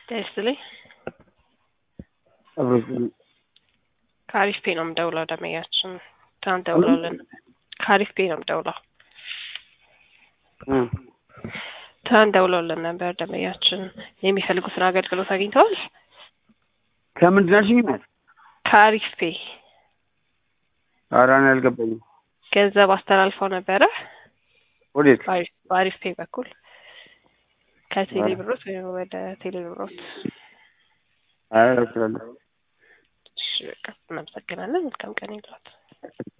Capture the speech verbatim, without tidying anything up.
ደስልኝ አብሮኝ ካሪፍ ፔ ነው የምደውለው። ደመያችን ትናንት ደውለውልን ካሪፍ ፔ ነው የምደውለው። እም ትናንት ደውለውልን ነበር። ደመያችን የሚፈልጉትን አገልግሎት አግኝተዋል? ከምንድን ነው ያልሽኝ? ካሪፍ ፔ ኧረ እኔ አልገባኝም። ገንዘብ አስተላልፈው ነበረ ወዴት? በአሪፍ ፔ በኩል ከቴሌ ብሮት ወይም ወደ ቴሌ ብሮት? አይ አልተላለፈም። እሺ በቃ እናመሰግናለን። መልካም ቀን ይሁንልዎት።